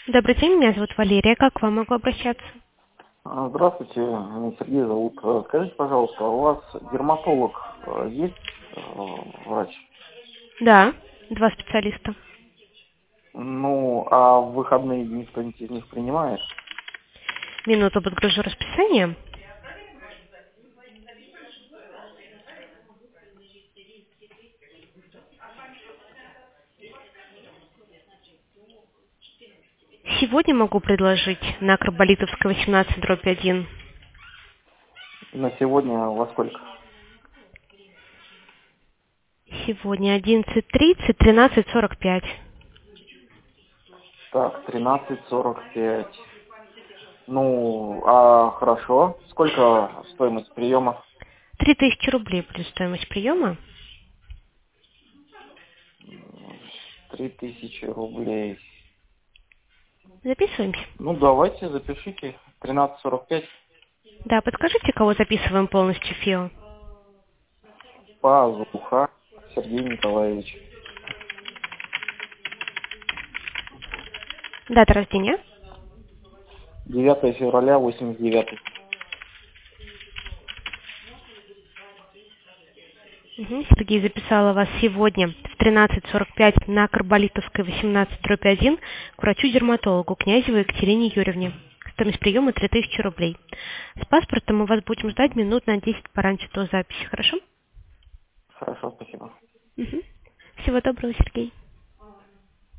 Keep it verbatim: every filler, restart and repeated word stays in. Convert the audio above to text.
Добрый день, меня зовут Валерия. Как к вам могу обращаться? А, Здравствуйте, меня Сергей зовут. Э, Скажите, пожалуйста, у вас дерматолог э, есть, э, врач? Да, два специалиста. Ну, а в выходные дни кто-нибудь из них принимает? Минуту подгружу расписание. Сегодня могу предложить на Карболитовская восемнадцать дробь один. На сегодня во сколько? Сегодня одиннадцать тридцать, тринадцать сорок пять. Так, тринадцать сорок пять. Ну, а хорошо. Сколько стоимость приема? Три тысячи рублей плюс стоимость приема. Три тысячи рублей. Записываемся. Ну, давайте, запишите. Тринадцать сорок пять. Да, подскажите, кого записываем полностью ФИО? Пазуха Сергей Николаевич. Дата рождения. девятое февраля восемьдесят девятый. Угу. Сергей записала вас сегодня в тринадцать сорок пять на Карболитовской восемнадцать дробь один к врачу-дерматологу Князевой Екатерине Юрьевне. Стоимость приема три тысячи рублей. С паспортом мы вас будем ждать минут на десять пораньше до записи. Хорошо? Хорошо, спасибо. Угу. Всего доброго, Сергей.